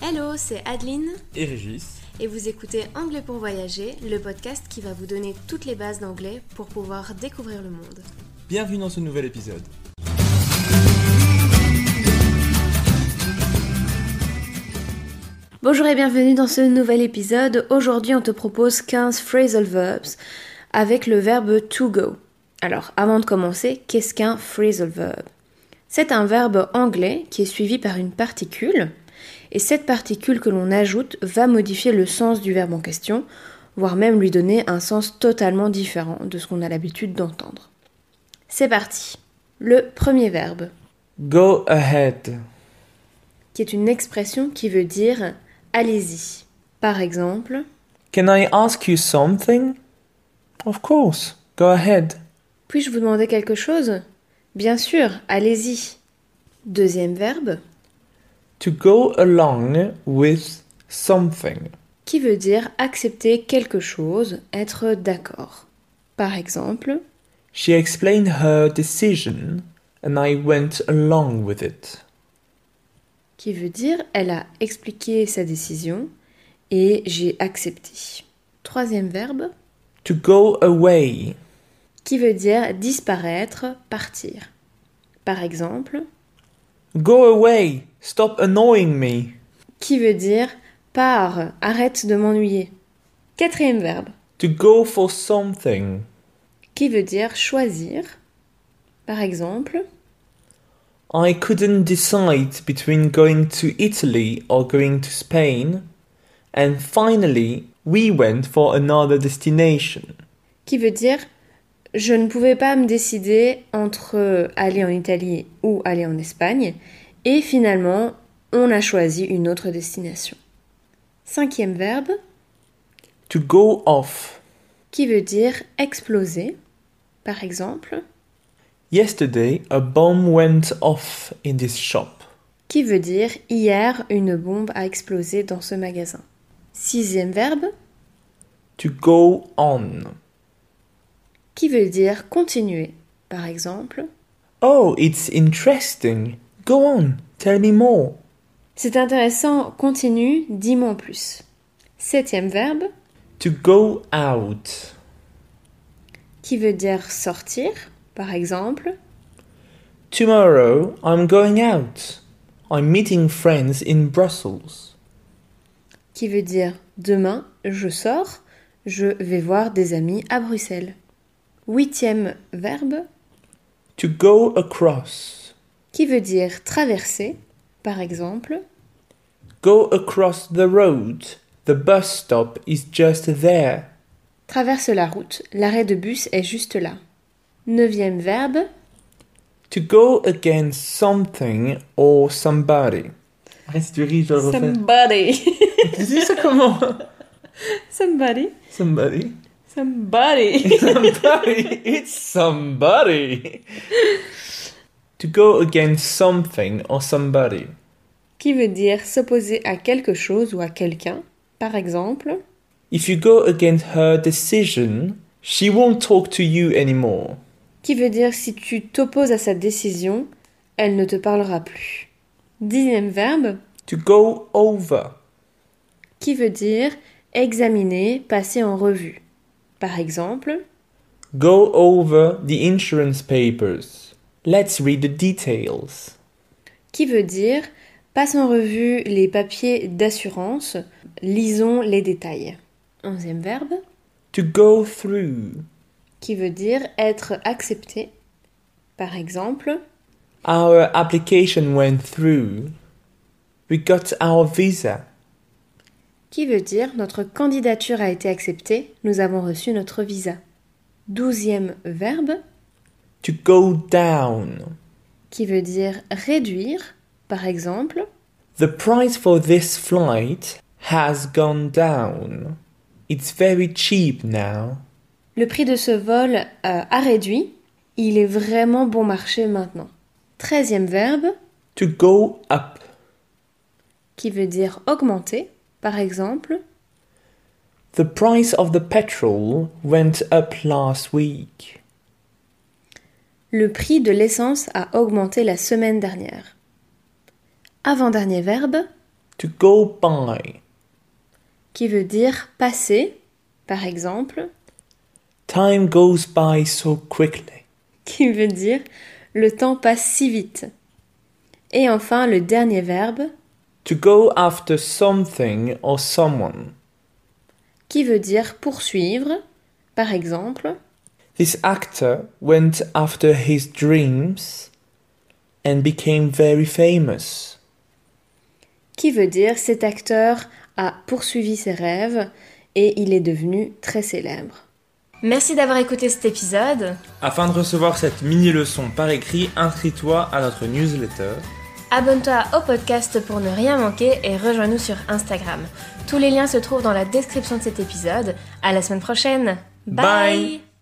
Hello, c'est Adeline et Régis. Et vous écoutez Anglais pour voyager, le podcast qui va vous donner toutes les bases d'anglais pour pouvoir découvrir le monde. Bienvenue dans ce nouvel épisode. Bonjour et bienvenue dans ce nouvel épisode. Aujourd'hui, on te propose 15 phrasal verbs avec le verbe to go. Alors, avant de commencer, qu'est-ce qu'un phrasal verb ? C'est un verbe anglais qui est suivi par une particule. Et cette particule que l'on ajoute va modifier le sens du verbe en question, voire même lui donner un sens totalement différent de ce qu'on a l'habitude d'entendre. C'est parti. Le premier verbe. Go ahead. Qui est une expression qui veut dire « allez-y ». Par exemple, Can I ask you something? Of course. Go ahead. puis-je vous demander quelque chose ? Bien sûr, allez-y. Deuxième verbe. To go along with something. Qui veut dire accepter quelque chose, être d'accord. Par exemple, She explained her decision and I went along with it. qui veut dire elle a expliqué sa décision et j'ai accepté. Troisième verbe, To go away. qui veut dire disparaître, partir. Par exemple, Go away. Stop annoying me. qui veut dire pars, arrête de m'ennuyer. Quatrième verbe, To go for something. qui veut dire choisir. Par exemple, I couldn't decide between going to Italy or going to Spain. And finally, we went for another destination. qui veut dire je ne pouvais pas me décider entre aller en Italie ou aller en Espagne et finalement on a choisi une autre destination. Cinquième verbe, To go off. qui veut dire exploser. Par exemple, Yesterday, a bomb went off in this shop. qui veut dire hier une bombe a explosé dans ce magasin. Sixième verbe, To go on. qui veut dire continuer. Par exemple, Oh, it's interesting. Go on, tell me more. c'est intéressant, continue, dis-moi en plus. Septième verbe, To go out. qui veut dire sortir. Par exemple, Tomorrow, I'm going out. I'm meeting friends in Brussels. qui veut dire demain, je sors, je vais voir des amis à Bruxelles. Huitième verbe, To go across. qui veut dire traverser. Par exemple, Go across the road. The bus stop is just there. traverse la route, l'arrêt de bus est juste là. Neuvième verbe, To go against something or somebody. Arrête, si tu ris, je dois le refaire. somebody. Tu dis ça comment? Somebody. Somebody. Somebody. Somebody. It's somebody. To go against something or somebody. qui veut dire s'opposer à quelque chose ou à quelqu'un. Par exemple, If you go against her decision, she won't talk to you anymore. qui veut dire si tu t'opposes à sa décision, elle ne te parlera plus. Dixième verbe, To go over. qui veut dire examiner, passer en revue. Par exemple, Go over the insurance papers. Let's read the details. qui veut dire passe en revue les papiers d'assurance, lisons les détails. Onzième verbe, To go through. qui veut dire être accepté. Par exemple, Our application went through. We got our visa. qui veut dire notre candidature a été acceptée, nous avons reçu notre visa. Douzième verbe, To go down. qui veut dire réduire. Par exemple, The price for this flight has gone down. It's very cheap now. le prix de ce vol a réduit, il est vraiment bon marché maintenant. Treizième verbe, To go up. qui veut dire augmenter. Par exemple, The price of the petrol went up last week. le prix de l'essence a augmenté la semaine dernière. Avant-dernier verbe, To go by. Qui veut dire passer, par exemple. Time goes by so quickly. Qui veut dire le temps passe si vite. Et enfin, le dernier verbe. To go after something or someone. Qui veut dire poursuivre, par exemple. This actor went after his dreams and became very famous. Qui veut dire cet acteur a poursuivi ses rêves et il est devenu très célèbre. Merci d'avoir écouté cet épisode. Afin de recevoir cette mini-leçon par écrit, inscris-toi à notre newsletter. Abonne-toi au podcast pour ne rien manquer et rejoins-nous sur Instagram. Tous les liens se trouvent dans la description de cet épisode. À la semaine prochaine. Bye.